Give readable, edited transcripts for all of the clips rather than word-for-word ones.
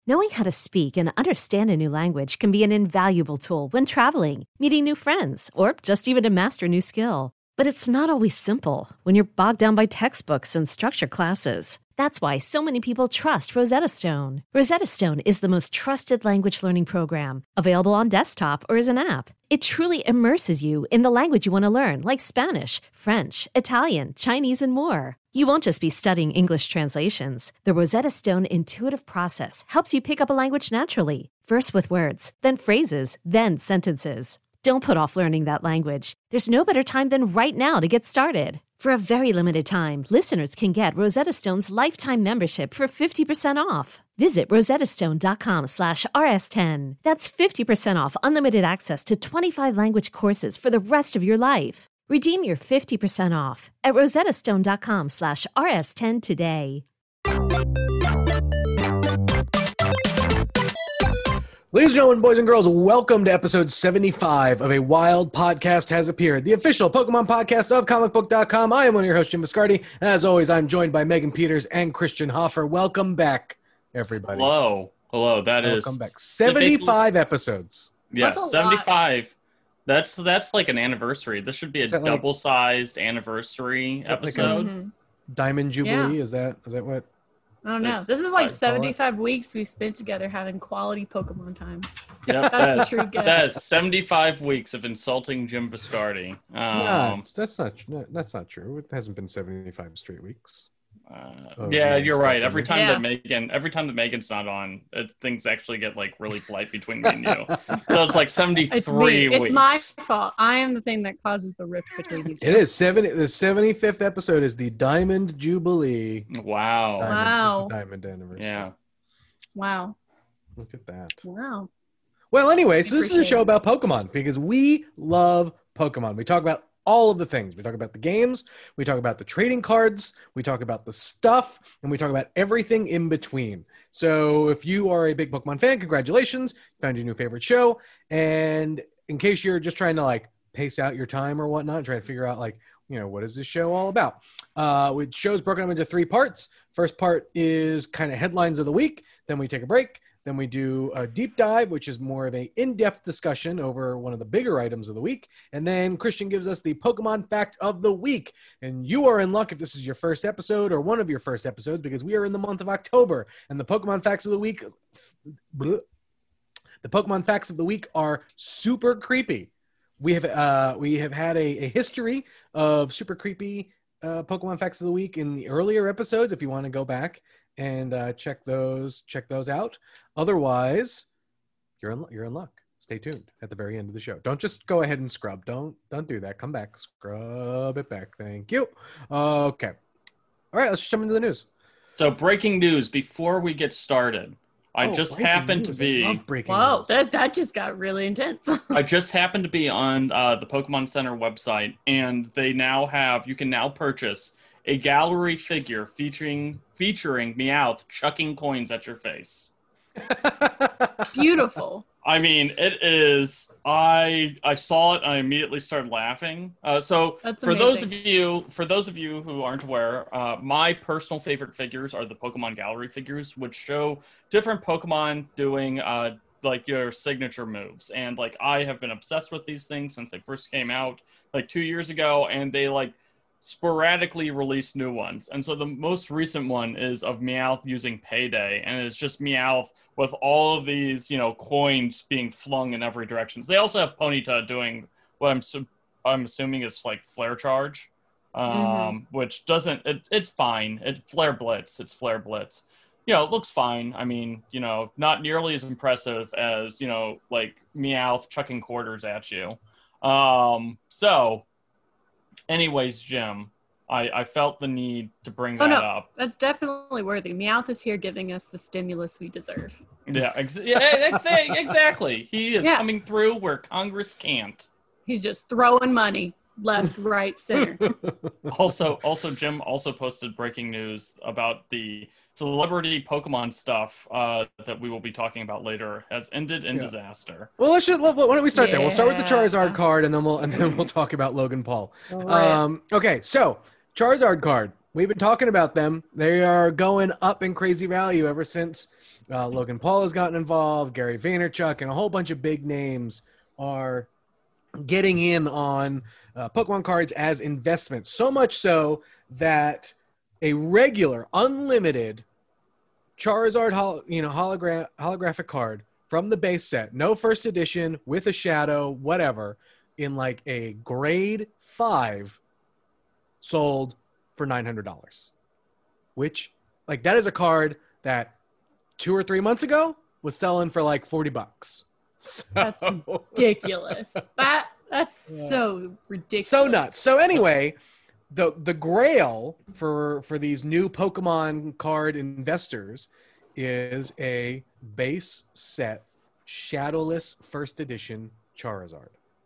Knowing how to speak and understand a new language can be an invaluable tool when traveling, meeting new friends, or just even to master a new skill. But it's not always simple when you're bogged down by textbooks and structured classes. That's why so many people trust Rosetta Stone. Rosetta Stone is the most trusted language learning program, available on desktop or as an app. It truly immerses you in the language you want to learn, like Spanish, French, Italian, Chinese, and more. You won't just be studying English translations. The Rosetta Stone intuitive process helps you pick up a language naturally, first with words, then phrases, then sentences. Don't put off learning that language. There's no better time than right now to get started. For a very limited time, listeners can get Rosetta Stone's lifetime membership for 50% off. Visit rosettastone.com/rs10. That's 50% off unlimited access to 25 language courses for the rest of your life. Redeem your 50% off at rosettastone.com/rs10 today. Ladies and gentlemen, boys and girls, welcome to episode 75 of A Wild Podcast Has Appeared, the official Pokemon podcast of comicbook.com. I am one of your hosts, Jim Viscardi, and as always, I'm joined by Megan Peters and Christian Hoffer. Welcome back, everybody. Hello. Welcome back. 75 episodes. Yeah, 75. That's like an anniversary. This should be a double-sized anniversary episode. Like Diamond Jubilee? Yeah. Is that what? I don't know. This is like 75 weeks we've spent together having quality Pokemon time. Yep, that's the true gift. That is 75 weeks of insulting Jim Viscardi. That's not true. It hasn't been 75 straight weeks. Yeah, you're right. Every time that Megan's not on, things actually get like really polite between me and you. So it's like 73 weeks. It's my fault. I am the thing that causes the rift between you two. It is the 75th episode is the Diamond Jubilee. Wow. Diamond anniversary. Yeah. Wow. Look at that. Wow. Well, anyway, so this is a show about Pokemon because we love Pokemon. We talk about all of the things. We talk about the games, we talk about the trading cards, we talk about the stuff, and we talk about everything in between. So if you are a big Pokemon fan, congratulations, you found your new favorite show. And in case you're just trying to like pace out your time or whatnot, trying to figure out like, what is this show all about? With shows broken up into 3 parts. First part is kind of headlines of the week. Then we take a break. Then we do a deep dive, which is more of a in-depth discussion over one of the bigger items of the week. And then Christian gives us the Pokemon Fact of the Week. And you are in luck if this is your first episode or one of your first episodes because we are in the month of October. And the Pokemon Facts of the Week, are super creepy. We have had a history of super creepy Pokemon Facts of the Week in the earlier episodes if you want to go back and check those out. Otherwise, you're in luck. Stay tuned at the very end of the show. Don't just go ahead and scrub. Don't do that. Come back. Scrub it back. Thank you. Okay. All right, let's just jump into the news. So breaking news before we get started. I just happened to be... Wow, that just got really intense. I just happened to be on the Pokemon Center website, and they now have... You can now purchase a gallery figure featuring Meowth chucking coins at your face. Beautiful. I mean, it is. I saw it and I immediately started laughing. So That's for amazing. those of you who aren't aware, my personal favorite figures are the Pokemon Gallery figures, which show different Pokemon doing like your signature moves. And like I have been obsessed with these things since they first came out like 2 years ago, and they like sporadically release new ones. And so the most recent one is of Meowth using Payday, and it's just Meowth with all of these, coins being flung in every direction. They also have Ponyta doing what I'm assuming is like Flare Charge, which doesn't, it's fine. It's Flare Blitz. It looks fine. I mean, not nearly as impressive as, like Meowth chucking quarters at you. So anyways, Jim, I felt the need to bring that up. That's definitely worthy. Meowth is here giving us the stimulus we deserve. Yeah, exactly. He is coming through where Congress can't. He's just throwing money left, right, center. Also, Jim also posted breaking news about the celebrity Pokemon stuff that we will be talking about later has ended in disaster. Well, why don't we start there? We'll start with the Charizard card, and then we'll talk about Logan Paul. Right. Okay, so Charizard card. We've been talking about them. They are going up in crazy value ever since Logan Paul has gotten involved. Gary Vaynerchuk and a whole bunch of big names are getting in on Pokemon cards as investments. So much so that a regular, unlimited Charizard, holographic card from the base set, no first edition, with a shadow, whatever, in like a grade 5, sold for $900. Which, like, that is a card that 2 or 3 months ago was selling for like $40. So, that's ridiculous. That's so ridiculous. So nuts. So anyway, the grail for these new Pokemon card investors is a base set shadowless first edition Charizard.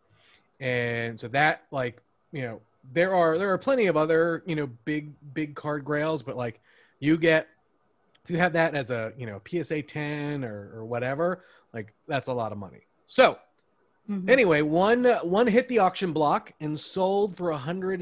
And so that, like, you know, there are plenty of other, you know, big card grails, but like you have that as a, you know, PSA 10 or whatever, like that's a lot of money. So anyway, one hit the auction block and sold for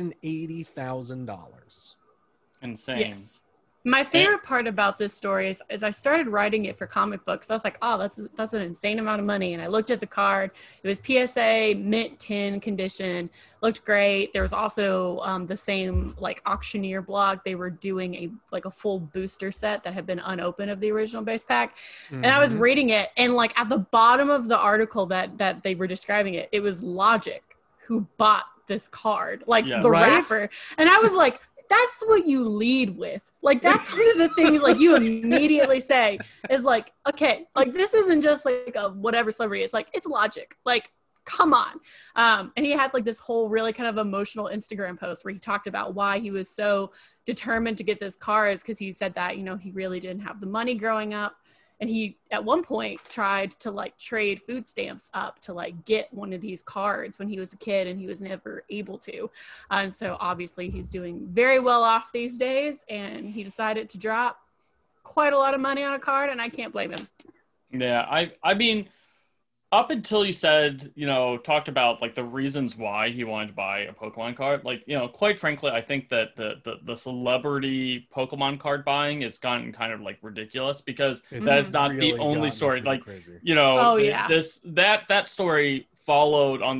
$180,000. Insane. Yes. My favorite part about this story is I started writing it for comic books. I was like, oh, that's an insane amount of money. And I looked at the card. It was PSA mint 10 condition. Looked great. There was also the same like auctioneer blog. They were doing a full booster set that had been unopened of the original base pack. And I was reading it, and like at the bottom of the article that they were describing it, it was Logic who bought this card, like the rapper. And I was like, that's what you lead with. Like, that's one of the things, like, you immediately say is, like, okay, like, this isn't just, like, a whatever celebrity. It's, like, it's Logic. Like, come on. And he had, like, this whole really kind of emotional Instagram post where he talked about why he was so determined to get this cards, because he said that, you know, he really didn't have the money growing up. And he, at one point, tried to, like, trade food stamps up to, like, get one of these cards when he was a kid, and he was never able to. And so, obviously, he's doing very well off these days, and he decided to drop quite a lot of money on a card, and I can't blame him. Yeah, I mean, up until you said, you know, talked about, like, the reasons why he wanted to buy a Pokemon card, like, you know, quite frankly, I think that the celebrity Pokemon card buying has gotten kind of, like, ridiculous, because that is not the only story. Like, crazy. You know, that story followed on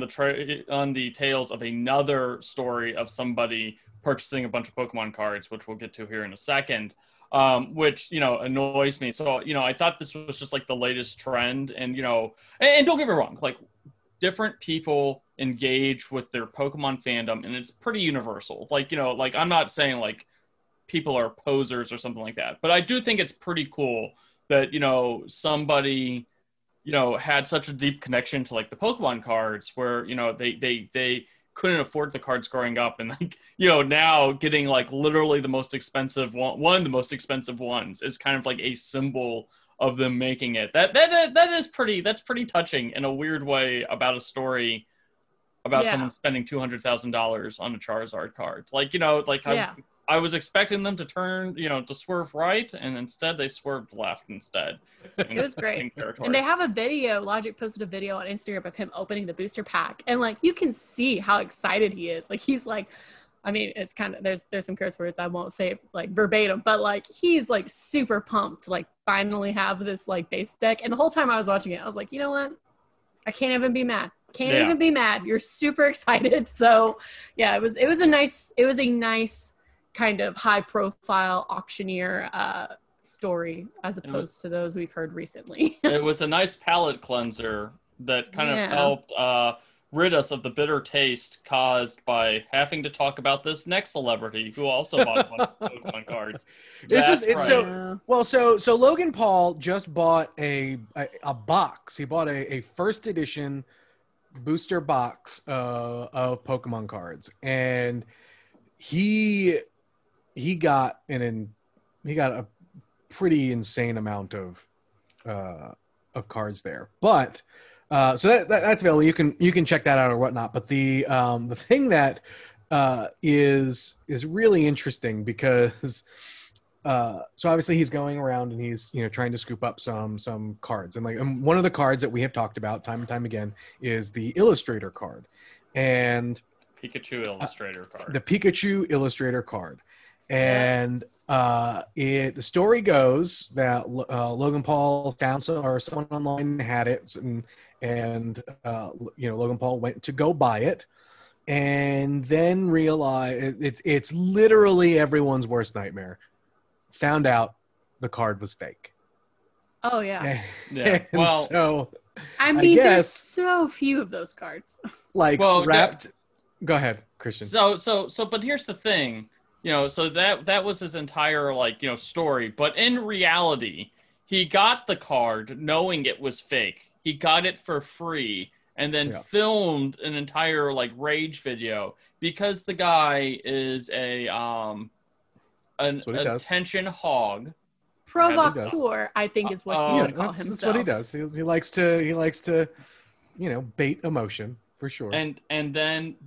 the tails of another story of somebody purchasing a bunch of Pokemon cards, which we'll get to here in a second. Which, you know, annoys me. So, you know, I thought this was just like the latest trend, and, you know, and don't get me wrong, like, different people engage with their Pokemon fandom, and it's pretty universal. Like, you know, like, I'm not saying like people are posers or something like that, but I do think it's pretty cool that, you know, somebody, you know, had such a deep connection to like the Pokemon cards where, you know, they couldn't afford the cards growing up, and like, you know, now getting like literally the most expensive one of the most expensive ones is kind of like a symbol of them making it. That's pretty touching in a weird way about a story about someone spending $200,000 on a Charizard card. Like, you know, like I was expecting them to turn, you know, to swerve right, and instead they swerved left instead. It was great. And they have a video, Logic posted a video on Instagram of him opening the booster pack, and like you can see how excited he is. Like, he's like, I mean, it's kind of, there's some curse words I won't say like verbatim, but like he's like super pumped to like finally have this like base deck. And the whole time I was watching it, I was like, you know what? I can't even be mad. Can't even be mad. You're super excited. So yeah, it was a nice kind of high profile auctioneer story as opposed to those we've heard recently. It was a nice palate cleanser that kind of helped rid us of the bitter taste caused by having to talk about this next celebrity who also bought a bunch of Pokemon cards. So Logan Paul just bought a box. He bought a first edition booster box of Pokemon cards, and he got a pretty insane amount of cards there. But so that's available. You can check that out or whatnot. But the thing that is really interesting, because so obviously he's going around and he's, you know, trying to scoop up some cards, and like one of the cards that we have talked about time and time again is the Illustrator card, and Pikachu Illustrator card. The Pikachu Illustrator card. And the story goes that Logan Paul found someone online had it, and Logan Paul went to go buy it, and then realized it's literally everyone's worst nightmare. Found out the card was fake. Oh yeah. Yeah. Well, so I mean, there's so few of those cards. Wrapped. Go ahead, Christian. But here's the thing. So that was his entire story. But in reality, he got the card knowing it was fake. He got it for free and then filmed an entire rage video because the guy is an attention hog. Provocateur, I think, is what he would call himself. That's what he does. He likes to bait emotion for sure. And then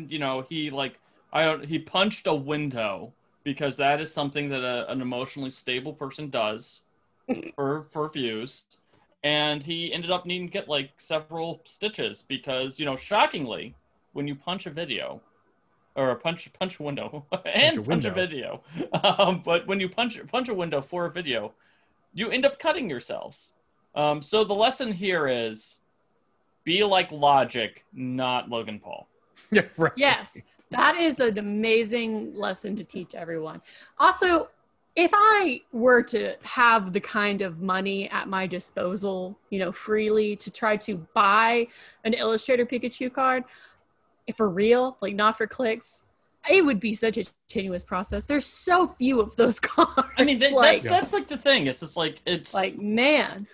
he punched a window because that is something that an emotionally stable person does for views. And he ended up needing to get several stitches because, shockingly, when you punch a video or punch a window and punch a video, but when you punch a window for a video, you end up cutting yourselves. So the lesson here is be like Logic, not Logan Paul. Yeah, right. Yes. That is an amazing lesson to teach everyone. Also, if I were to have the kind of money at my disposal, freely to try to buy an Illustrator Pikachu card, for real, not for clicks, it would be such a tenuous process. There's so few of those cards. I mean, that's the thing. It's just man.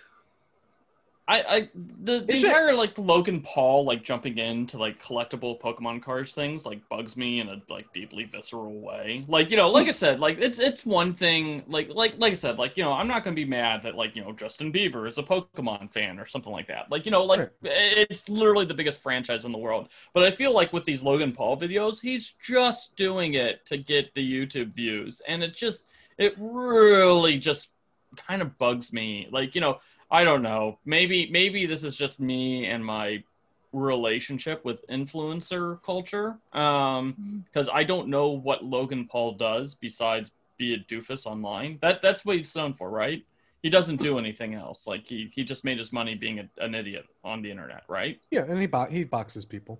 The entire Logan Paul jumping into collectible Pokemon cards things bugs me in a deeply visceral way. Like I said, it's one thing. Like I said, I'm not gonna be mad that Justin Bieber is a Pokemon fan or something like that. It's literally the biggest franchise in the world. But I feel with these Logan Paul videos, he's just doing it to get the YouTube views, and it really just kind of bugs me. I don't know. Maybe this is just me and my relationship with influencer culture. Because I don't know what Logan Paul does besides be a doofus online. That's what he's known for, right? He doesn't do anything else. He just made his money being an idiot on the internet, right? Yeah, and he boxes people.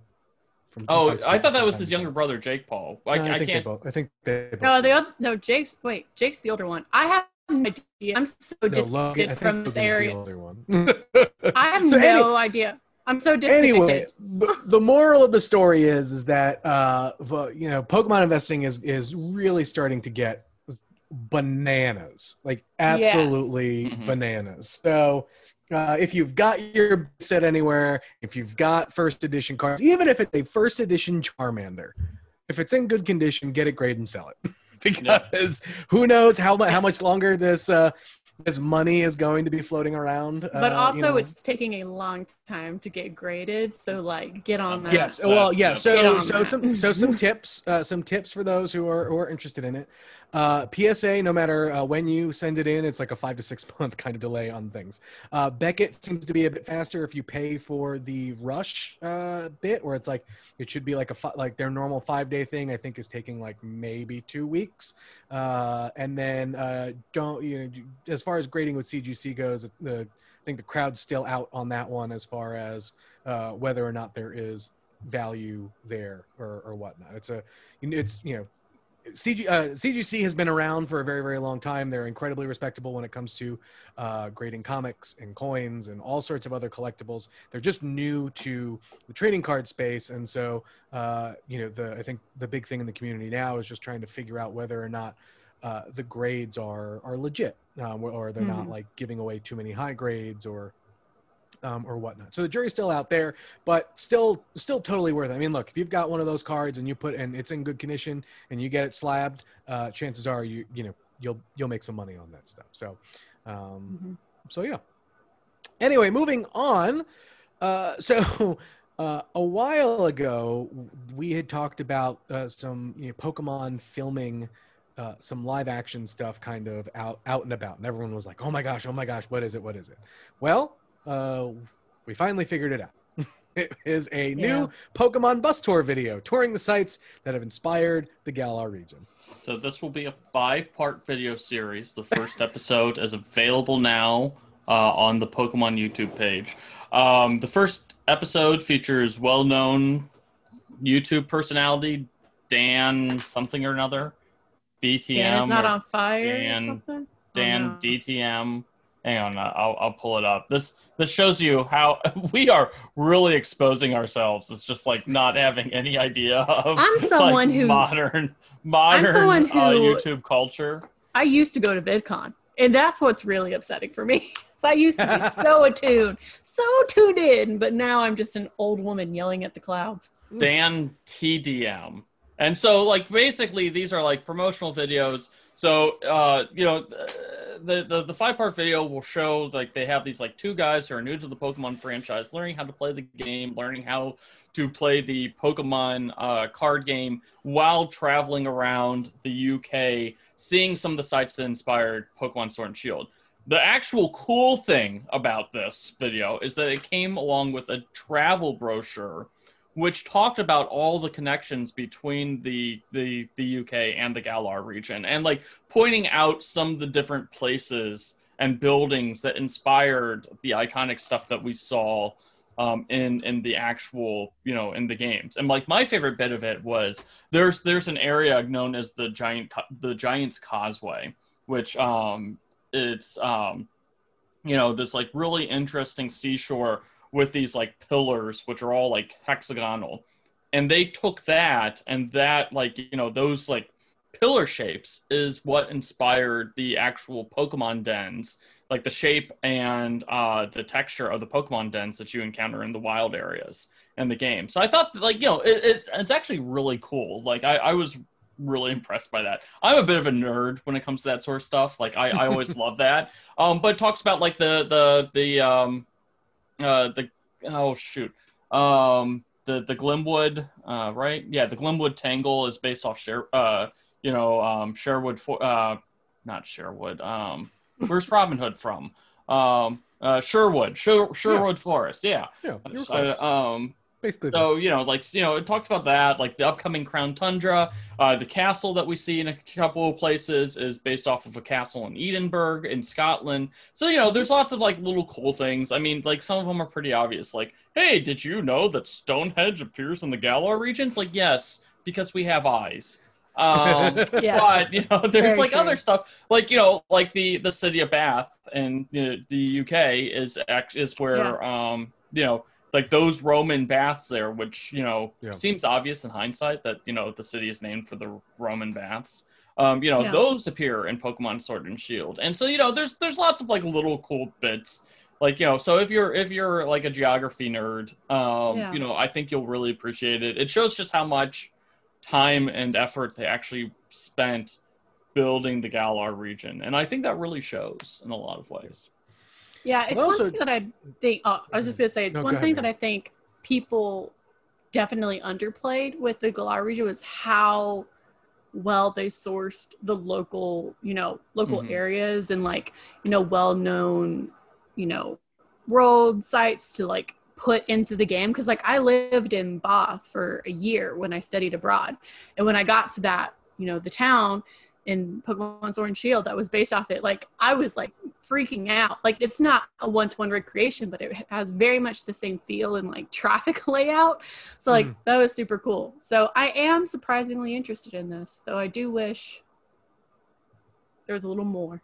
I thought that was his younger brother, Jake Paul. I think they both. No, Jake's the older one. I have no idea. I'm so disconnected from this area. I have no idea. I'm so disconnected. Anyway, the moral of the story is that Pokemon investing is really starting to get bananas, absolutely bananas. So if you've got your set anywhere, if you've got first edition cards, even if it's a first edition Charmander, if it's in good condition, get it graded and sell it. Because who knows how much longer this money is going to be floating around. But also, it's taking a long time to get graded. So, get on that. Yes. Well, yeah. So some tips for those who are interested in it. PSA, no matter when you send it in, it's a 5 to 6 month kind of delay on things. Beckett seems to be a bit faster if you pay for the rush bit, where it's it should be their normal 5-day thing. I think is taking maybe 2 weeks. And then as far as grading with CGC goes, I think the crowd's still out on that one as far as whether or not there is value there or whatnot. CGC has been around for a very, very long time. They're incredibly respectable when it comes to grading comics and coins and all sorts of other collectibles. They're just new to the trading card space, and so I think the big thing in the community now is just trying to figure out whether or not the grades are legit, or they're not giving away too many high grades or whatnot. So the jury's still out there, but still totally worth it. I mean, look, if you've got one of those cards and it's in good condition and you get it slabbed, chances are you'll make some money on that stuff. So, so yeah. Anyway, moving on. A while ago, we had talked about some Pokemon filming some live action stuff kind of out and about, and everyone was like, oh my gosh, what is it? Well, we finally figured it out. It is a new Pokemon bus tour video touring the sites that have inspired the Galar region. So this will be a 5-part video series. The first episode is available now on the Pokemon YouTube page. The first episode features well-known YouTube personality Dan something or another. BTM. Dan is not on fire Dan, or something? Dan DTM. Hang on, I'll pull it up. This shows you how we are really exposing ourselves. It's just like not having any idea of I'm someone who modern YouTube culture. I used to go to VidCon, and that's what's really upsetting for me. So I used to be so attuned, so tuned in, but now I'm just an old woman yelling at the clouds. Dan TDM. And so like basically these are like promotional videos. So the 5-part video will show like they have these like 2 guys who are new to the Pokemon franchise learning how to play the game, learning how to play the Pokemon card game while traveling around the UK, seeing some of the sites that inspired Pokemon Sword and Shield. The actual cool thing about this video is that it came along with a travel brochure which talked about all the connections between the UK and the Galar region, and like pointing out some of the different places and buildings that inspired the iconic stuff that we saw in the actual, in the games. And like my favorite bit of it was there's an area known as the Giant's Causeway, which it's this like really interesting seashore with these like pillars, which are all like hexagonal. And they took that, and that like, those like pillar shapes is what inspired the actual Pokemon dens, like the shape and the texture of the Pokemon dens that you encounter in the wild areas in the game. So I thought like, it's actually really cool. Like I was really impressed by that. I'm a bit of a nerd when it comes to that sort of stuff. Like I always love that. But it talks about like the Glimwood, right? Yeah, the Glimwood Tangle is based off Sherwood, not Sherwood. Where's Robin Hood from? Sherwood Forest. Yeah. Yeah. You were close. Basically. So, it talks about that, like the upcoming Crown Tundra. The castle that we see in a couple of places is based off of a castle in Edinburgh in Scotland. So, there's lots of like little cool things. I mean, like some of them are pretty obvious. Like, hey, did you know that Stonehenge appears in the Galar region? It's like, yes, because we have eyes. Yes. But, there's Very like true. other stuff, like, like the city of Bath in the UK is where, like those Roman baths there, which, seems obvious in hindsight that, the city is named for the Roman baths. Those appear in Pokemon Sword and Shield. And so, there's lots of like little cool bits. Like, so if you're like a geography nerd, I think you'll really appreciate it. It shows just how much time and effort they actually spent building the Galar region. And I think that really shows in a lot of ways. Yeah, it's one thing that I think, I was just going to say, it's one thing that I think people definitely underplayed with the Galar region was how well they sourced the local areas and like, well-known, world sites to like put into the game. Cause like I lived in Bath for a year when I studied abroad. And when I got to that, the town in Pokemon Sword and Shield that was based off it, like I was like freaking out. Like it's not a one-to-one recreation, but it has very much the same feel and like traffic layout. So like that was super cool. So I am surprisingly interested in this, though I do wish there was a little more.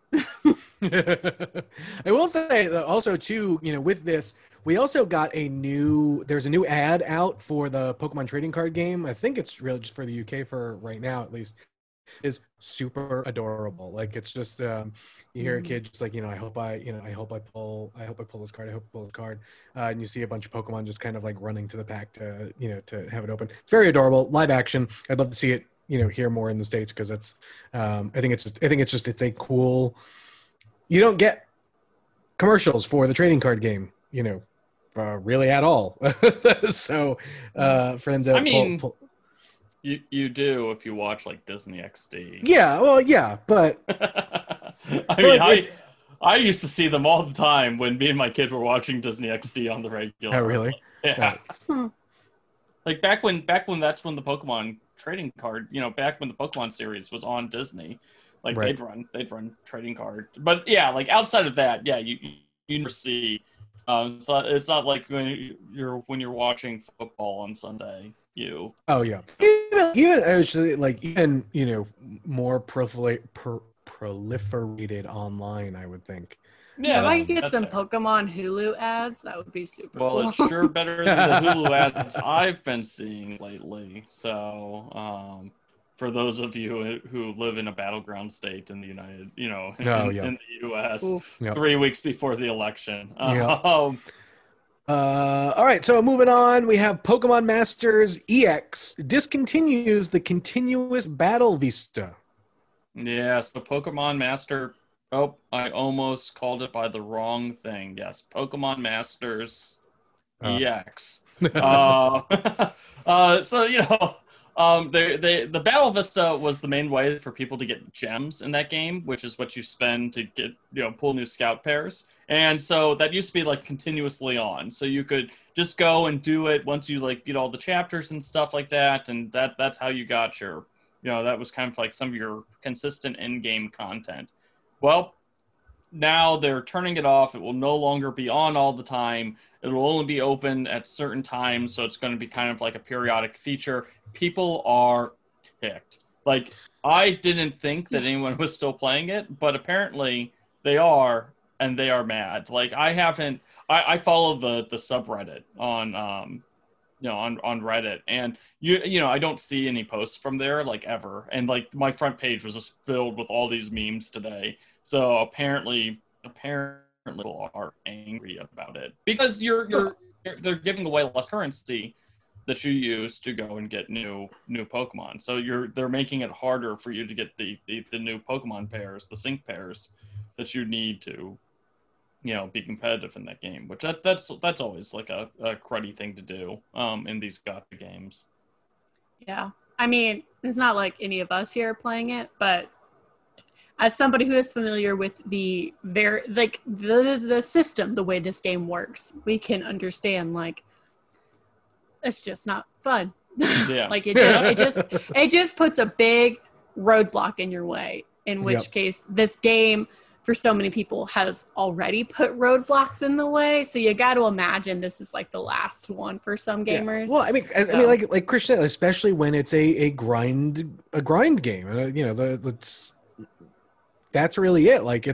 I will say that also too, with this, we also got there's a new ad out for the Pokemon trading card game. I think it's really just for the UK for right now, at least. Is super adorable. Like it's just you hear a kid just like, I hope I pull this card, and you see a bunch of Pokemon just kind of like running to the pack to to have it open. It's very adorable. Live action. I'd love to see it here more in the States, because it's I think it's a cool. You don't get commercials for the trading card game really at all. So for them to pull You do if you watch like Disney XD. Yeah, well, yeah, but I used to see them all the time when me and my kid were watching Disney XD on the regular. Oh, really? Yeah. Right. Like back when that's when the Pokemon trading card, back when the Pokemon series was on Disney, like Right. they'd run trading card. But yeah, like outside of that, yeah, you never see. It's not like when you're watching football on Sunday. Oh yeah. Even actually, like even more proliferated online, I would think. Yeah, if I could get that's some fair. Pokemon Hulu ads, that would be super Well, cool. it's sure better than the Hulu ads I've been seeing lately. So, for those of you who live in a battleground state in the United, in the U.S., Oof. 3 weeks before the election. Yeah. All right, so moving on, we have Pokemon Masters EX discontinues the continuous battle vista. Yeah, so Pokemon Master. Oh, I almost called it by the wrong thing. Yes, Pokemon Masters EX. So the Battle Vista was the main way for people to get gems in that game, which is what you spend to get pull new scout pairs. And so that used to be like continuously on. So you could just go and do it once you like beat all the chapters and stuff like that, and that's how you got your that was kind of like some of your consistent in-game content. Well, now they're turning it off. It will no longer be on all the time. It will only be open at certain times, so it's going to be kind of like a periodic feature. People are ticked. Like, I didn't think that anyone was still playing it, but apparently they are, and they are mad. Like, I follow the subreddit on on Reddit, and I don't see any posts from there like ever, and like my front page was just filled with all these memes today. So apparently people are angry about it because they're giving away less currency that you use to go and get new Pokemon. So they're making it harder for you to get the new Pokemon pairs, the sync pairs that you need to be competitive in that game, which that's always like a cruddy thing to do in these gacha games. Yeah. I mean, it's not like any of us here are playing it, but as somebody who is familiar with the system, the way this game works, we can understand like it's just not fun. Yeah. Like it just puts a big roadblock in your way, in which case this game for so many people has already put roadblocks in the way. So you got to imagine this is like the last one for some gamers. Yeah. Well, I mean, like Chris said, especially when it's a grind game. That's really it. Like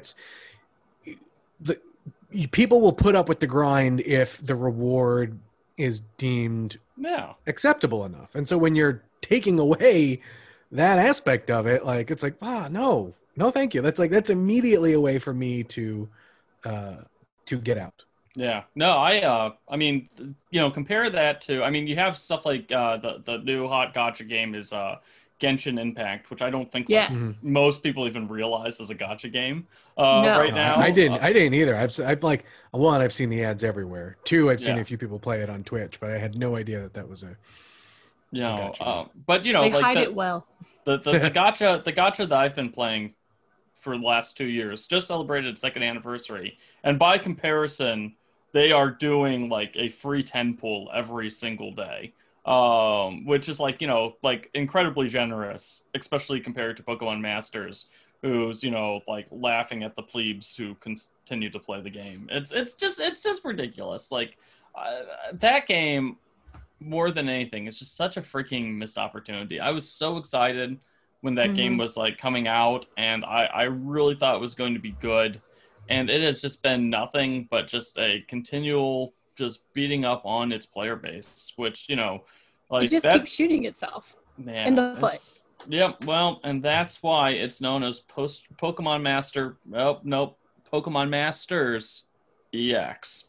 people will put up with the grind if the reward is deemed acceptable enough. And so when you're taking away that aspect of it, like it's like, no, thank you. That's immediately a way for me to get out. Yeah. No, I mean, compare that to, I mean, you have stuff like the new hot gacha game is Genshin Impact, which I don't think most people even realize is a gacha game right now. I didn't either. I've seen the ads everywhere. 2, I've seen a few people play it on Twitch, but I had no idea that was a gacha. But they like hide it well. The gacha that I've been playing for the last 2 years just celebrated its 2nd anniversary, and by comparison, they are doing like a free 10 pool every single day. Which is like incredibly generous, especially compared to Pokemon Masters, who's like laughing at the plebes who continue to play the game. It's just ridiculous. Like that game, more than anything, is just such a freaking missed opportunity. I was so excited when that game was like coming out, and I really thought it was going to be good, and it has just been nothing but just a continual just beating up on its player base, which like it just keeps shooting itself in the foot. Yep. Well, and that's why it's known as Pokemon Master. Oh, nope. Pokemon Masters EX.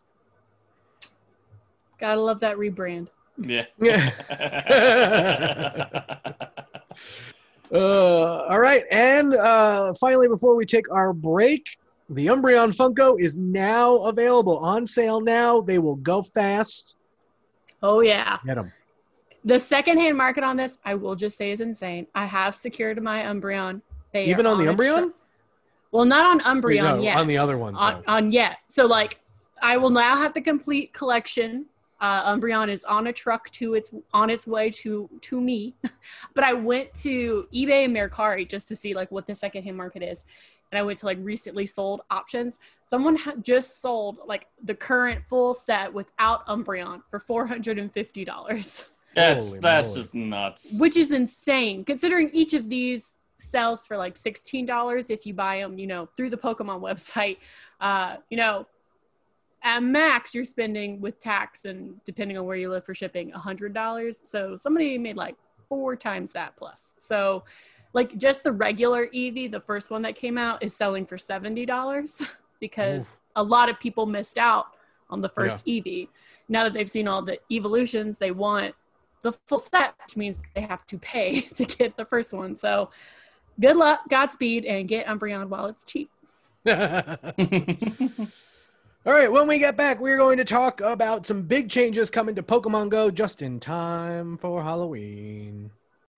Gotta love that rebrand. Yeah. All right, and finally, before we take our break, the Umbreon Funko is now available, on sale now. They will go fast. Oh yeah. Get them. The secondhand market on this, I will just say, is insane. I have secured my Umbreon. Even on the Umbreon? Well, not on Umbreon No, yet. on the other ones, though. On yet. So like, I will now have the complete collection. Umbreon is on a truck on its way to me. But I went to eBay and Mercari just to see like what the secondhand market is. And I went to like recently sold options. Someone just sold like the current full set without Umbreon for $450. That's just nuts. Which is insane considering each of these sells for like $16 if you buy them, through the Pokemon website. At max, you're spending with tax and depending on where you live for shipping, $100. So somebody made like 4 times that plus. So like just the regular Eevee, the first one that came out, is selling for $70 because a lot of people missed out on the first Eevee. Now that they've seen all the evolutions, they want the full set, which means they have to pay to get the first one. So good luck, Godspeed, and get Umbreon while it's cheap. All right, when we get back, we're going to talk about some big changes coming to Pokemon Go just in time for Halloween.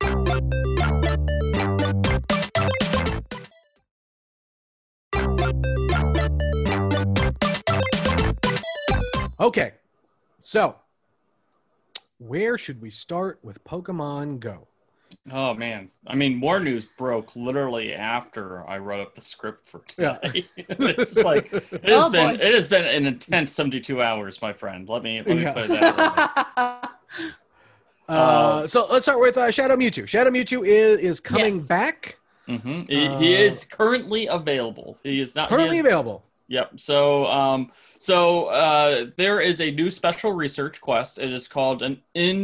Okay, so where should we start with Pokemon Go? Oh man, I mean, more news broke literally after I wrote up the script for today. It's like it has been an intense 72 hours, my friend. Let me put it that way. So let's start with Shadow Mewtwo. Shadow Mewtwo is coming back. Mm-hmm. He is currently available. He is not available. Yep. So there is a new special research quest. It is called an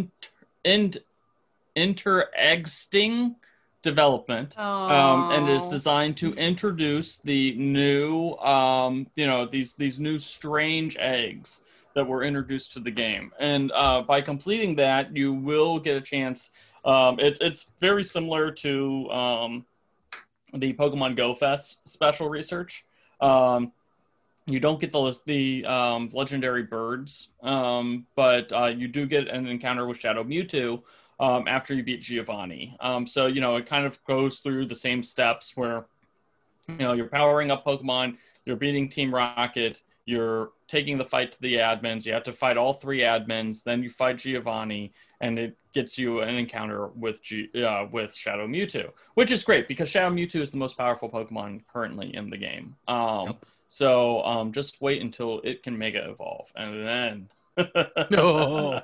Interegsting development, and it is designed to introduce the new, these new strange eggs that were introduced to the game. And by completing that, you will get a chance. It's very similar to the Pokemon Go Fest special research. You don't get the legendary birds, but you do get an encounter with Shadow Mewtwo after you beat Giovanni. So, it kind of goes through the same steps where, you're powering up Pokemon, you're beating Team Rocket, you're taking the fight to the admins, you have to fight all 3 admins, then you fight Giovanni, and it gets you an encounter with Shadow Mewtwo, which is great because Shadow Mewtwo is the most powerful Pokemon currently in the game. So just wait until it can Mega Evolve, and then... No.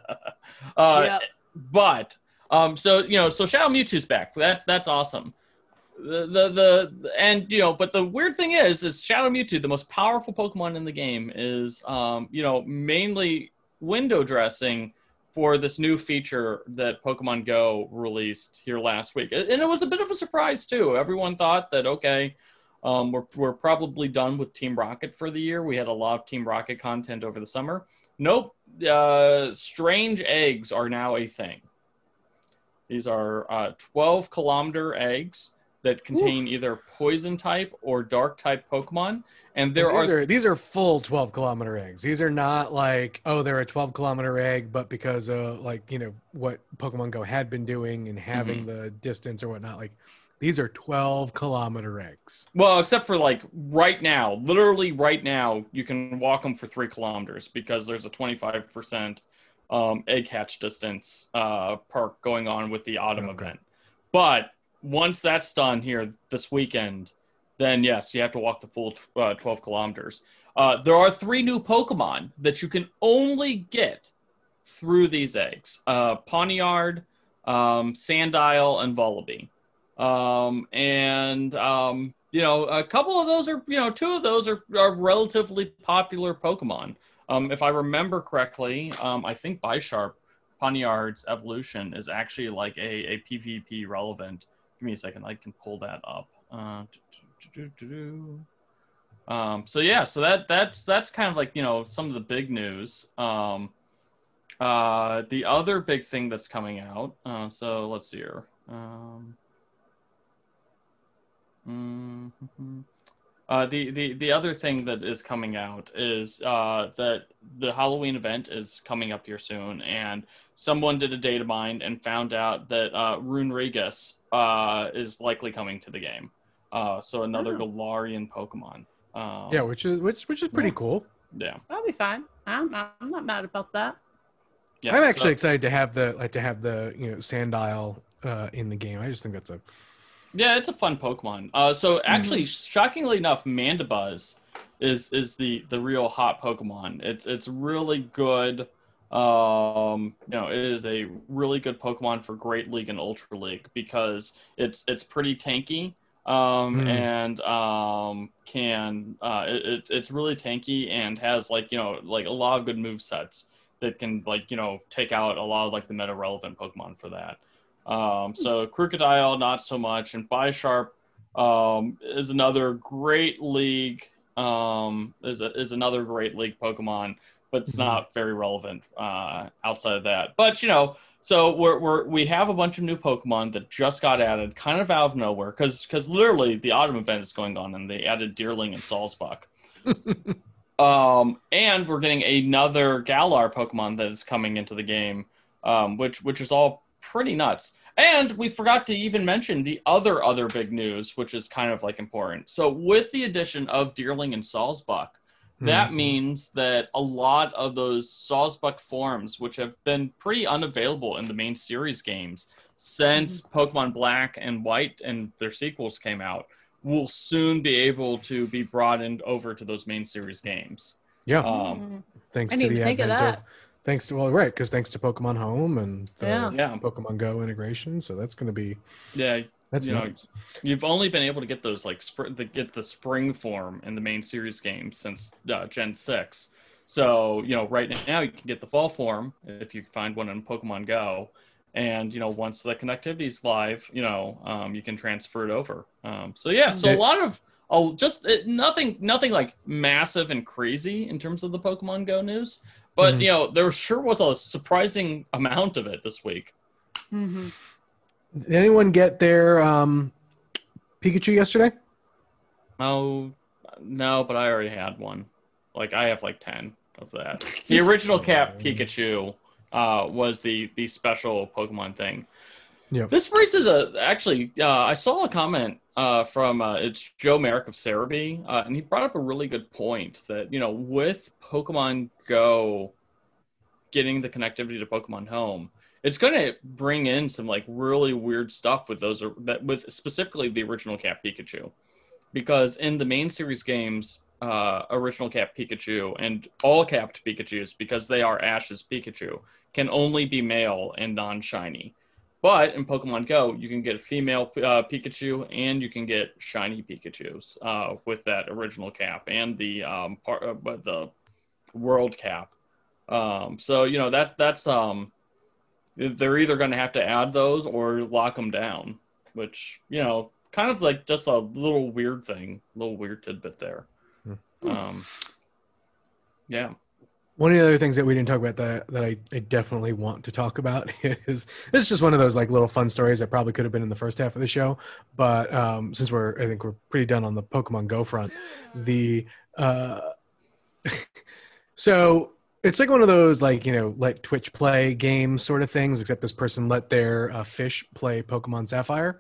But so Shadow Mewtwo's back. That's awesome. But the weird thing is Shadow Mewtwo, the most powerful Pokemon in the game, is mainly window dressing for this new feature that Pokemon Go released here last week, and it was a bit of a surprise too. Everyone thought that we're probably done with Team Rocket for the year. We had a lot of Team Rocket content over the summer. Nope. Strange eggs are now a thing. These are 12-kilometer eggs that contain either poison type or dark type Pokemon. And these are full 12-kilometer eggs. These are not like, they're a 12-kilometer egg, but because of what Pokemon Go had been doing and having the distance or whatnot, these are 12-kilometer eggs. Well, except for literally right now, you can walk them for 3 kilometers because there's a 25% egg hatch distance perk going on with the autumn event. But once that's done here this weekend, then yes, you have to walk the full 12 kilometers. There are 3 new Pokemon that you can only get through these eggs. Pawniard, Sandile, and Vullaby. A couple of those are, 2 of those are relatively popular Pokemon. If I remember correctly, I think Bisharp, Pawniard's evolution, is actually like a PvP relevant. Give me a second, I can pull that up. So that's kind of some of the big news. The other big thing that's coming out. So let's see here. The other thing that is coming out is that the Halloween event is coming up here soon, and someone did a data mine and found out that Runerigus is likely coming to the game. So another Galarian Pokemon. Yeah, which is pretty cool. Yeah, That'll be fine. I'm not mad about that. yeah. I'm actually excited to have the Sandile in the game. I just think that's a it's a fun Pokemon. So actually, shockingly enough, Mandibuzz is the real hot Pokemon. It's really good. It is a really good Pokemon for Great League and Ultra League because it's pretty tanky. It's really tanky and has like a lot of good move sets that can take out a lot of like the meta relevant Pokemon for that. So Krookodile not so much, and Bisharp is another great league is another great league Pokemon, but it's not very relevant outside of that. But so we have a bunch of new Pokemon that just got added kind of out of nowhere because literally the autumn event is going on and they added Deerling and Salzbuck. And we're getting another Galar Pokemon that is coming into the game, which is all pretty nuts. And we forgot to even mention the other big news, which is kind of like important. So with the addition of Deerling and Salzbuck, that means that a lot of those Salzbuck forms, which have been pretty unavailable in the main series games since Pokemon Black and White and their sequels came out, will soon be able to be brought in over to those main series games. Yeah. Thanks to the advent of thanks to Pokemon Home and the Pokemon Go integration. So that's going to be that's nuts. You've only been able to get those get the spring form in the main series game since Gen 6. So right now you can get the fall form if you find one in Pokemon Go, and once the connectivity is live, you can transfer it over. So a lot of nothing like massive and crazy in terms of the Pokemon Go news. But, there sure was a surprising amount of it this week. Did anyone get their Pikachu yesterday? Oh, no, but I already had one. I have 10 of that. The original Cap Pikachu was the special Pokemon thing. Yeah. This raises I saw a comment from it's Joe Merrick of Cerebi, and he brought up a really good point that with Pokemon Go getting the connectivity to Pokemon Home, it's going to bring in some really weird stuff with with specifically the original Cap Pikachu, because in the main series games, original Cap Pikachu and all capped Pikachus, because they are Ash's Pikachu, can only be male and non-shiny. But in Pokemon Go, you can get a female Pikachu and you can get shiny Pikachus with that original cap and the the world cap. So that's they're either going to have to add those or lock them down, which kind of just a little weird tidbit there. Yeah. One of the other things that we didn't talk about that I definitely want to talk about is this is just one of those little fun stories that probably could have been in the first half of the show, but since I think we're pretty done on the Pokemon Go front, so it's one of those let Twitch play game sort of things, except this person let their fish play Pokemon Sapphire.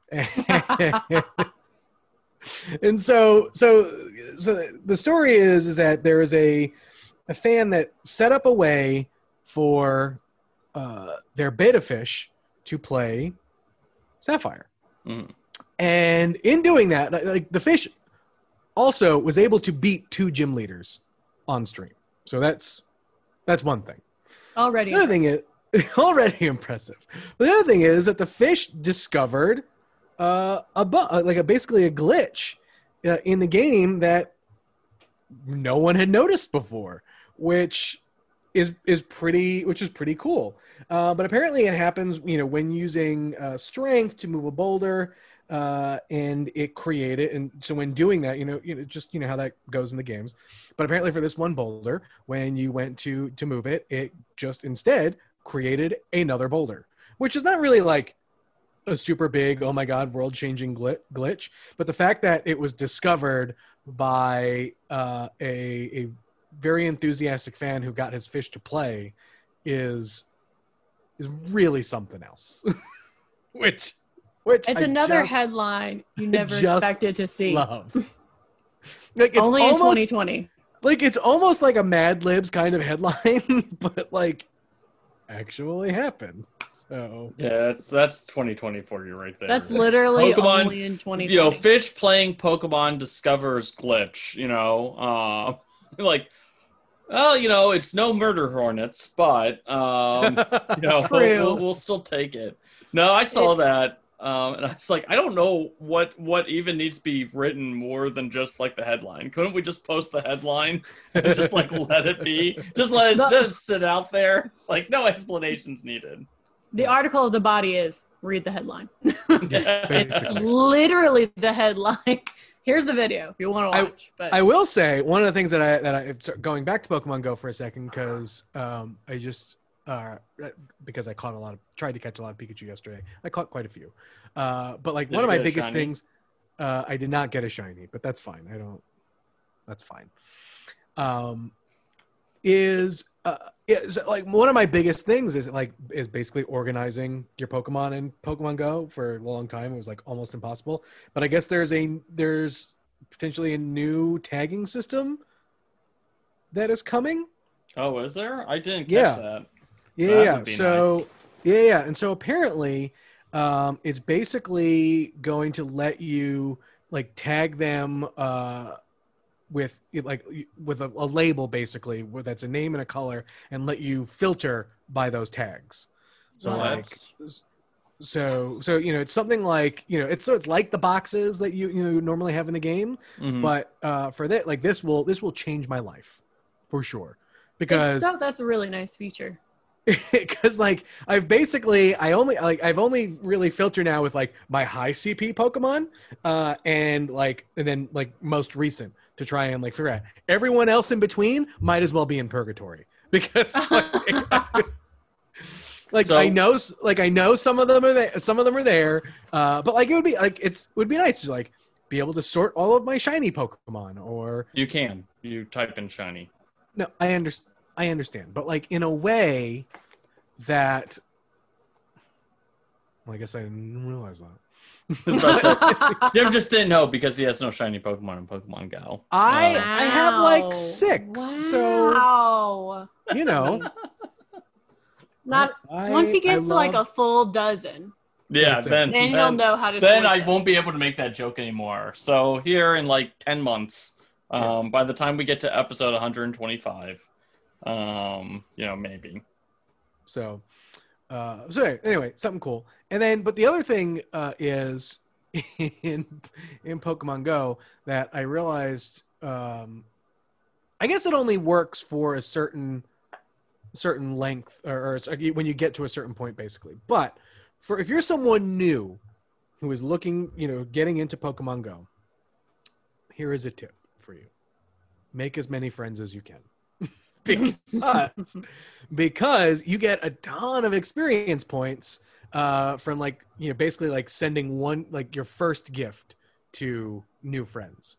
And so the story is that there is a fan that set up a way for their beta fish to play Sapphire. And in doing that, the fish also was able to beat 2 gym leaders on stream. So that's one thing. Already already impressive. But the other thing is that the fish discovered basically a glitch in the game that no one had noticed before, which is pretty cool. But apparently it happens, when using strength to move a boulder, and it created. And so when doing that, just how that goes in the games. But apparently for this one boulder, when you went to move it, it just instead created another boulder, which is not really a super big, oh my God, world-changing glitch. But the fact that it was discovered by a very enthusiastic fan who got his fish to play is really something else. Which which It's I another just headline you never just expected to see. love. Like, it's Only in almost, 2020. like, it's almost like a Mad Libs kind of headline, but like actually happened. So Yeah, that's 2020 for you right there. That's literally Pokemon, only in 2020. you know, fish playing Pokemon discovers glitch, like, well, you know, it's no murder hornets, but you know, True. we'll still take it. No, I saw that, and I was like, I don't know what even needs to be written more than just like the headline. Couldn't we just post the headline and just like let it be? Just let it just sit out there, like no explanations needed. The article of the body is read the headline. Yeah. It's literally the headline. Here's the video if you want to watch. But I will say one of the things that I going back to Pokemon Go for a second, because I just because I tried to catch a lot of Pikachu yesterday. I caught quite a few, but like Did one of you my get a biggest shiny? things, I did not get a shiny, but that's fine. That's fine. Is like one of my biggest things is basically organizing your Pokemon in Pokemon Go. For a long time it was like almost impossible, but I guess there's potentially a new tagging system that is coming. Oh, is there? I didn't catch Yeah. that. Yeah, That yeah. would be So nice. yeah, and so apparently it's basically going to let you like tag them with a label, basically, where that's a name and a color, and let you filter by those tags. So That's- so you know, it's something like, you know, it's like the boxes that you normally have in the game, Mhm. but for that, like, this will change my life for sure, because that's a really nice feature. because like I've only really filter now with like my high CP Pokemon, and then like most recent, to try and like figure out everyone else in between might as well be in purgatory, because like So- I know some of them are there, but like it would be nice to like be able to sort all of my shiny Pokemon. Or You can. You type in shiny. no, I understand, but like in a way that, well, I guess I didn't realize that. I was about to say, Jim just didn't know because he has no shiny Pokemon in Pokemon Go. I have like Wow. 6, so Wow. you know. Not once he gets to like a full dozen, Yeah, That's it. then he'll know how to. Then sort I them. won't be able to make that joke anymore. So here in like 10 months, by the time we get to episode 125, maybe. So anyway, something cool. And then, but the other thing is in Pokemon Go that I realized, I guess it only works for a certain length, or when you get to a certain point, basically. But if you're someone new who is looking, getting into Pokemon Go, here is a tip for you: make as many friends as you can. because you get a ton of experience points from basically like sending one, like your first gift to new friends.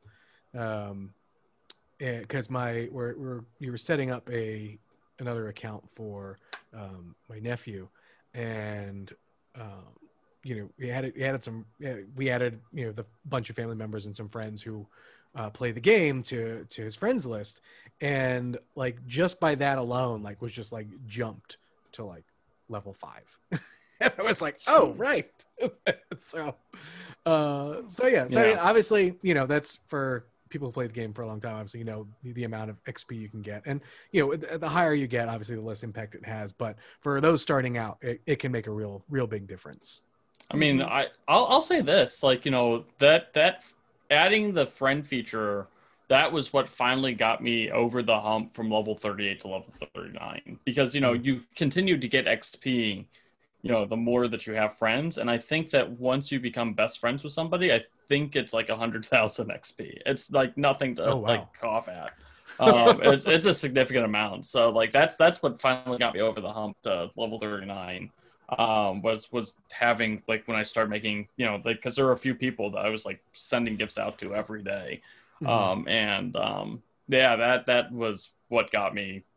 Because we were setting up another account for my nephew, and we added the bunch of family members and some friends who play the game to his friends list, and like just by that alone, like was just like jumped to like level 5. And I was like, oh right. So yeah. So I mean, obviously, that's for people who play the game for a long time. Obviously, the amount of XP you can get, and the higher you get, obviously the less impact it has. But for those starting out, it can make a real big difference. I mean, I'll say this, like, that adding the friend feature, that was what finally got me over the hump from level 38 to level 39, because you continue to get XP, the more that you have friends. And I think that once you become best friends with somebody, I think it's like 100,000 XP. It's like nothing to like cough at. It's a significant amount. So like that's what finally got me over the hump to level 39. Was having, like, when I started making, because there were a few people that I was like sending gifts out to every day. That was what got me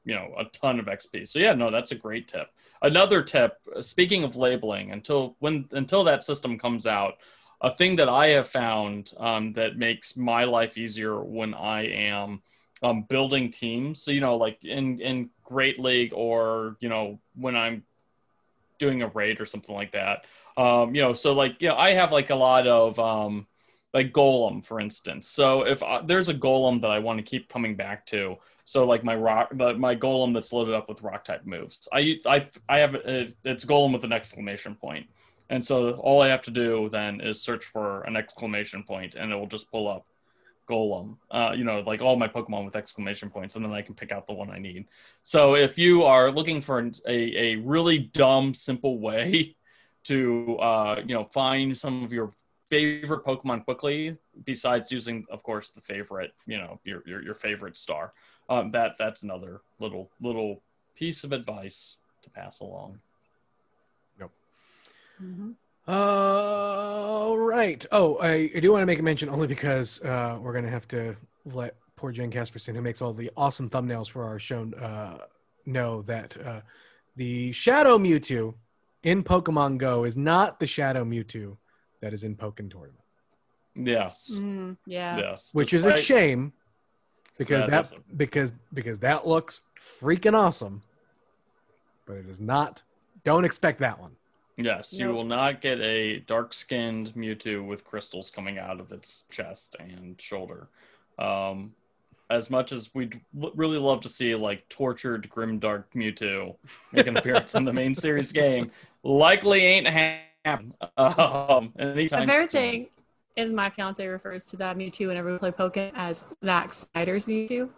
a ton of XP. So yeah, no, that's a great tip. Another tip, speaking of labeling, until that system comes out, a thing that I have found that makes my life easier when I am building teams. So, like in Great League, or, when I'm doing a raid or something like that. So I have like a lot of like Golem, for instance. So if there's a Golem that I want to keep coming back to, so like my Golem that's loaded up with rock type moves, I have it's Golem with an exclamation point. And so all I have to do then is search for an exclamation point, and it will just pull up Golem, like all my Pokemon with exclamation points, and then I can pick out the one I need. So if you are looking for a really dumb, simple way to, find some of your favorite Pokemon quickly, besides using, of course, the favorite, your favorite star, that's another little piece of advice to pass along. Mm-hmm. All right. Oh, I do want to make a mention only because we're going to have to let poor Jen Casperson, who makes all the awesome thumbnails for our show, know that the Shadow Mewtwo in Pokemon Go is not the Shadow Mewtwo that is in Pokken Tournament. Yes. Yeah. Yes. Which is a shame because because that looks freaking awesome, but it is not. Don't expect that one. Yes, you will not get a dark-skinned Mewtwo with crystals coming out of its chest and shoulder. As much as we'd really love to see like tortured Grimdark Mewtwo make an appearance in the main series game, likely ain't happening. My favorite thing is my fiance refers to that Mewtwo whenever we play Pokken as Zack Snyder's Mewtwo.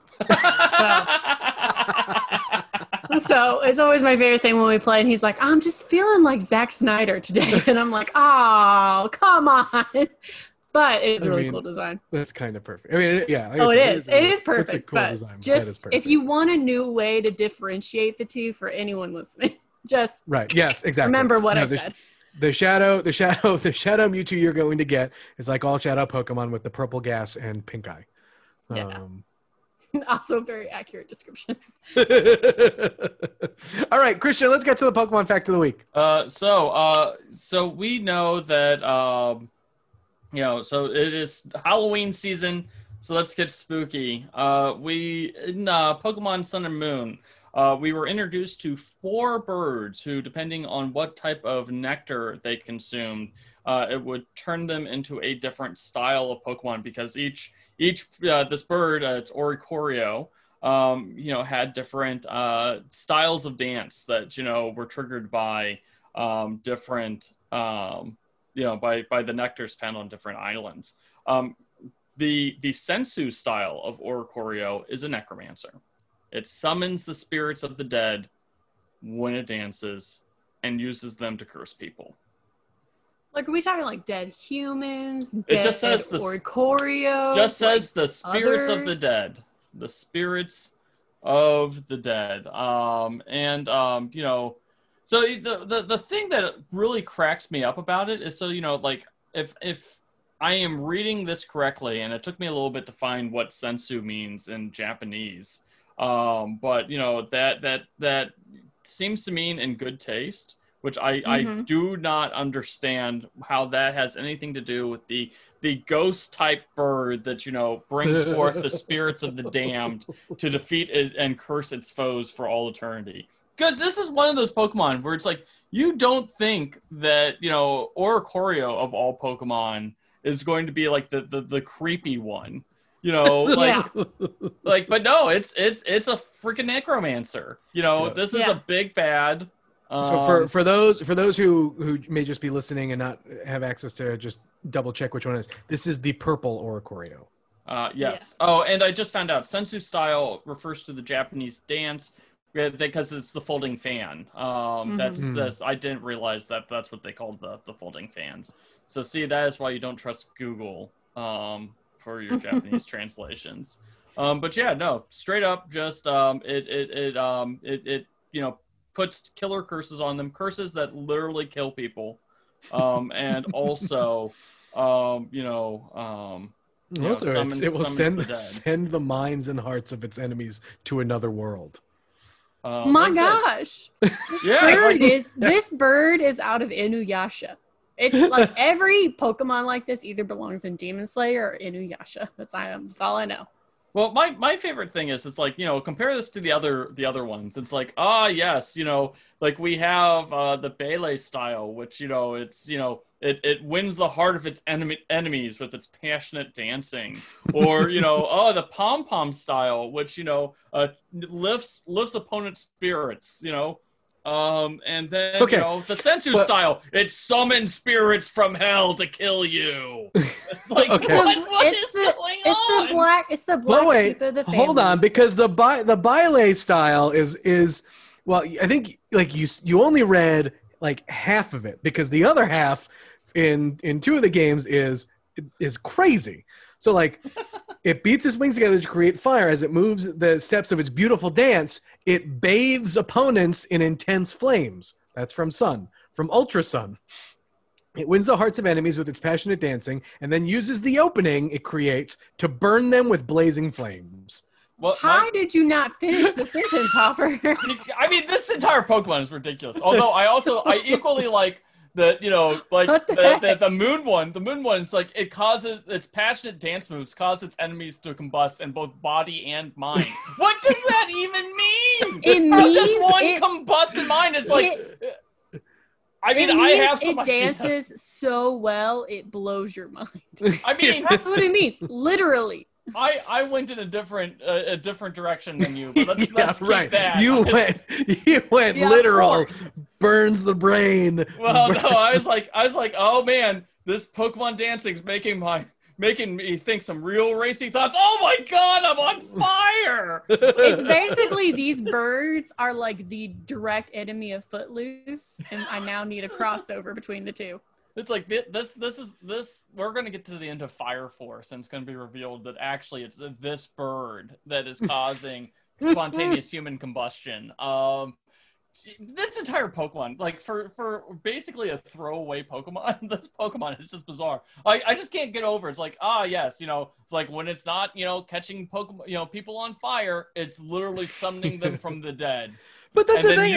So it's always my favorite thing when we play, and he's like, I'm just feeling like Zack Snyder today. And I'm like, oh, come on. But it is a really cool design. That's kind of perfect. I mean, yeah. It is. It is perfect. It's a cool but design. Just if you want a new way to differentiate the two for anyone listening, just right. Yes, exactly. Remember what I said. The shadow Mewtwo you're going to get is like all shadow Pokemon with the purple gas and pink eye. Yeah. Also very accurate description. All right, Christian, let's get to the Pokemon fact of the week. So we know that so it is Halloween season, so let's get spooky. We in Pokemon Sun and Moon, we were introduced to 4 birds who, depending on what type of nectar they consumed, it would turn them into a different style of Pokemon, because each this bird, it's Oricorio, had different styles of dance that were triggered by different by the nectars found on different islands. The Sensu style of Oricorio is a necromancer. It summons the spirits of the dead when it dances and uses them to curse people. Like, are we talking like dead humans? It just says Oricorio. Just says the spirits of the dead. The spirits of the dead. So the thing that really cracks me up about it is, so if I am reading this correctly, and it took me a little bit to find what sensu means in Japanese, but that seems to mean in good taste, which I do not understand how that has anything to do with the ghost type bird that brings forth the spirits of the damned to defeat it and curse its foes for all eternity. Because this is one of those Pokemon where it's like, you don't think that Oricorio of all Pokemon is going to be like the creepy one, but no, it's a freaking necromancer. This is a big bad. So for those who may just be listening and not have access to just double check which one it is, this is the purple Oricorio. Yes. Oh, and I just found out sensu style refers to the Japanese dance because it's the folding fan. That's I didn't realize that's what they called the folding fans. So see, that is why you don't trust Google for your Japanese translations. But yeah, no, straight up, just it puts killer curses on them, curses that literally kill people, and also it will send the minds and hearts of its enemies to another world. My gosh. Yeah. This bird is out of Inuyasha. It's like every Pokemon like this either belongs in Demon Slayer or Inuyasha. That's all I know. Well, my favorite thing is it's like, compare this to the other ones. It's like, yes, like we have the Bele style, which, it's, it wins the heart of its enemies with its passionate dancing. Or, the Pom-Pom style, which, lifts opponent's spirits, and then, the Sensu style, it summons spirits from hell to kill you. It's like, what is going on? It's the black sheep of the family. Hold on, because the Bile style is well, I think like you only read like half of it, because the other half in two of the games is crazy. So like it beats its wings together to create fire. As it moves the steps of its beautiful dance, it bathes opponents in intense flames. That's from Sun. From Ultra Sun. It wins the hearts of enemies with its passionate dancing, and then uses the opening it creates to burn them with blazing flames. Well, how did you not finish the sentence, Hopper? I mean, this entire Pokemon is ridiculous. Although I equally like that, the moon one. The moon one is like it causes its passionate dance moves cause its enemies to combust in both body and mind. What does that even mean? It means one combust in mind. It's like. I have some it dances ideas. So well, it blows your mind. I mean, that's what it means, literally. I went in a different direction than you, but let's keep that. You went literal, burns the brain. Well, no, I was like, oh man, this Pokemon dancing's making me think some real racy thoughts. Oh my god, I'm on fire! It's basically these birds are like the direct enemy of Footloose, and I now need a crossover between the two. It's like this. We're going to get to the end of Fire Force, and it's going to be revealed that actually it's this bird that is causing spontaneous human combustion. This entire Pokemon, like for basically a throwaway Pokemon, this Pokemon is just bizarre. I just can't get over. It's like, yes, it's like when it's not, catching Pokemon, people on fire, it's literally summoning them from the dead. But that's the thing,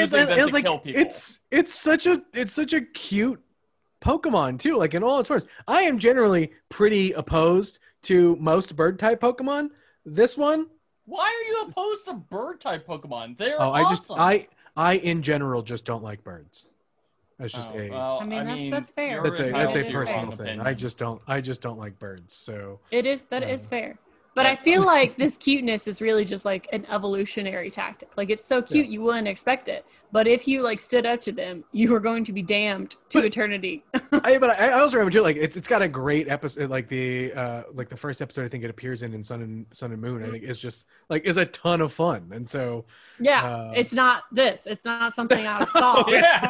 it's such a cute Pokemon too, like in all its forms. I am generally pretty opposed to most bird type Pokemon. This one, why are you opposed to bird type Pokemon? They're awesome. I in general just don't like birds. That's just that's fair. That's a personal thing. I just don't like birds. So that is fair. But I feel like this cuteness is really just like an evolutionary tactic. Like it's so cute you wouldn't expect it. But if you like stood up to them, you are going to be damned to eternity. I also remember too, like it's got a great episode, like the first episode I think it appears in Sun and Moon. I think it's just like is a ton of fun, and so it's not something out of Saw.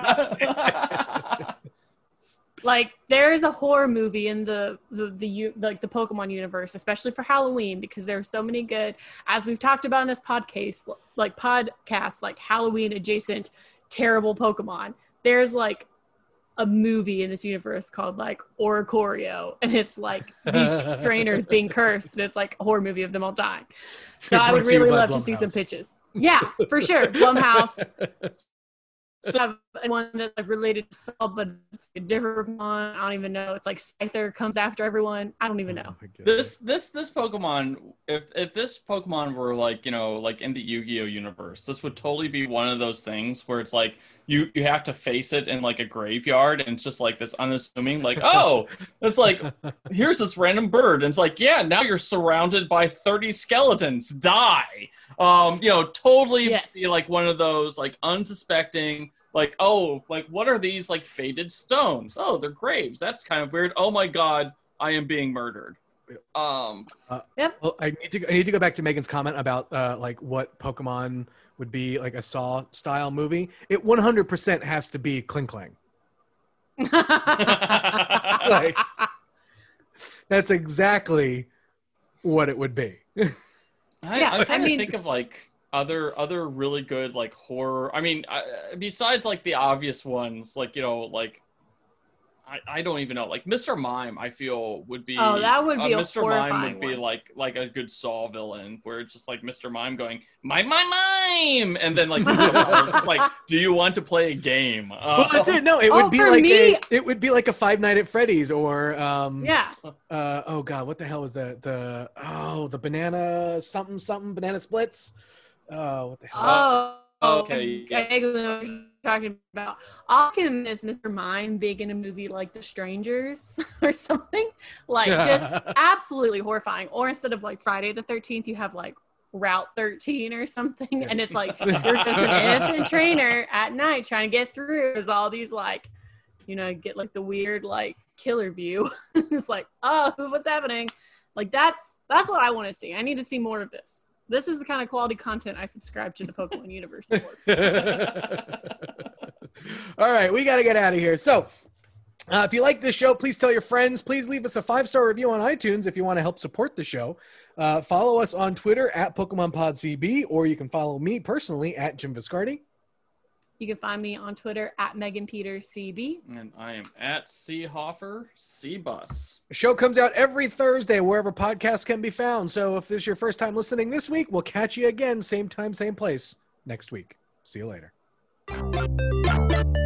Like there's a horror movie in the Pokemon universe, especially for Halloween, because there are so many good, as we've talked about in this podcast, like Halloween adjacent terrible Pokemon. There's like a movie in this universe called like Oricorio, and it's like these trainers being cursed, and it's like a horror movie of them all dying. So I would really love to see some pitches. Yeah, for sure. Blumhouse. So I have one that's like related to Saw, but it's a different one. I don't even know. It's like Scyther comes after everyone. I don't even know. This Pokemon, if this Pokemon were like, like in the Yu-Gi-Oh universe, this would totally be one of those things where it's like you have to face it in like a graveyard, and it's just like this unassuming, like, oh, it's like here's this random bird, and it's like, yeah, now you're surrounded by 30 skeletons. Die. Totally be like one of those like unsuspecting, like, oh, like what are these like faded stones? Oh, they're graves. That's kind of weird. Oh my god, I am being murdered. Well, I need to go back to Megan's comment about like what Pokemon would be like a Saw style movie. It 100% has to be Cling Clang. Like, that's exactly what it would be. I'm trying to think of like other really good like horror. I mean, besides like the obvious ones, like like I don't even know. Like Mr. Mime, I feel would be. Oh, that would be a Mr. horrifying Mime would be one. like a good Saw villain, where it's just like Mr. Mime going mime, and then like it's just like, do you want to play a game? Well, that's it. No, it would be for like me- it would be like a Five Nights at Freddy's or Yeah. oh god, what the hell was the banana something banana splits? Oh, what the hell? Okay, yeah. I vaguely know what you're talking about. All I can imagine is Mr. Mime being in a movie like The Strangers or something. Like, just absolutely horrifying. Or instead of like Friday the 13th, you have like Route 13 or something. And it's like, you're just an innocent trainer at night trying to get through. There's all these like, you know, get like the weird like killer view. It's like, oh, what's happening? Like, that's what I want to see. I need to see more of this. This is the kind of quality content I subscribe to the Pokemon universe for. All right, we got to get out of here. So, if you like this show, please tell your friends. Please leave us a 5-star review on iTunes if you want to help support the show. Follow us on Twitter at PokemonPodCB, or you can follow me personally at Jim Viscardi. You can find me on Twitter at Megan Peters CB. And I am at Seahoffer Cbus. The show comes out every Thursday wherever podcasts can be found. So if this is your first time listening this week, we'll catch you again, same time, same place next week. See you later.